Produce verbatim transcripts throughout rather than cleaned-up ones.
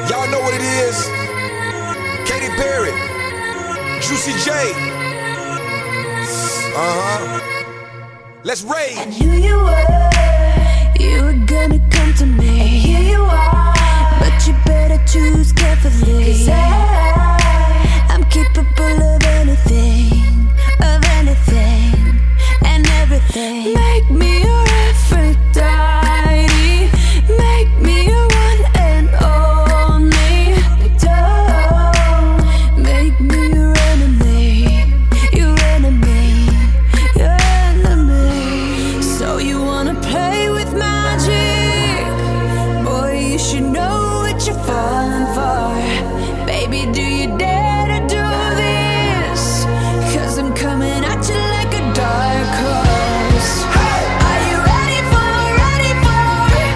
Y'all know what it is. Katy Perry, Juicy J. Uh-huh. Let's rage. I knew you were, you were gonna come to me. And here you are, but you better choose carefully. 'Cause I, I'm capable of anything, of anything, and everything. Make me your Aphrodite, make me your one and only. Don't make me your enemy, your enemy, your enemy. So you wanna play with magic? Boy, you should know what you're falling for. Baby, do you dare to do this? 'Cause I'm coming at you like a dark horse. Are you ready for, ready for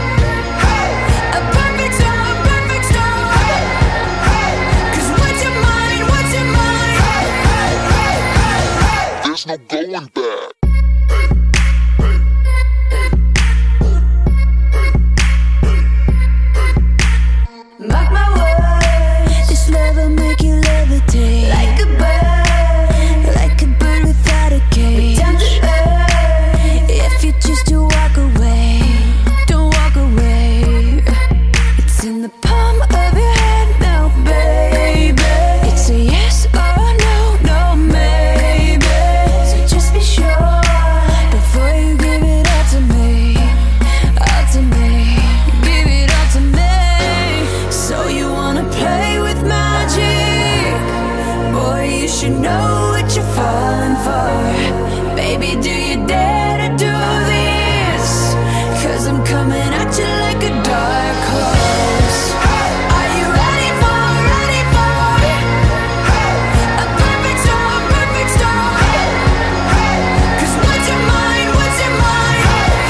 a perfect storm, perfect storm? 'Cause what's your mind, what's your mind? There's no going back. Mark my words, this love will make you levitate like a bird, like a bird without a cage. Down to earth, if you choose to walk away, don't walk away. It's in the palm of your hand now, baby. It's a yes or no, no maybe. So just be sure before you give it all to me, all to me. Give it all to me. So you wanna play with magic? Boy, you should know what you're falling for. Baby, do you dare to do this? 'Cause I'm coming at you like a dark horse. Are you ready for, ready for a perfect storm, perfect storm? 'Cause what's your mind, what's your mind?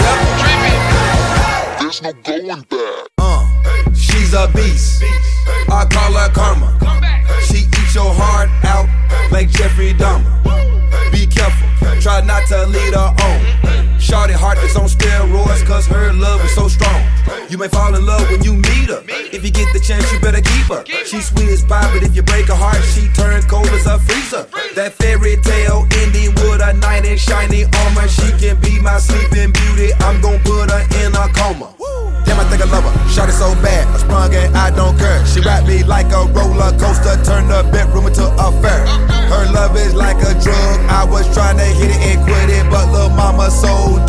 There's no going back. Uh, she's a beast. I call her karma. She eats your heart out like Jeffrey Dahmer. Be careful, try not to lead her on. Shorty heart is on steroids, 'cause her love is so strong. You may fall in love when you meet her. If you get the chance, you better keep her. She's sweet as pie, but if you break her heart, she turns cold as a freezer. That fairy tale ending with a knight in shiny armor. She can be my sleeping beauty. I'm gon' put her in a coma. Damn, I think I love her. Shot it so bad, I sprung and I don't care. She ride me like a roller coaster, turn the bedroom into a fair. Her love is like a drug. I was trying to hit it and quit it, but lil' mama so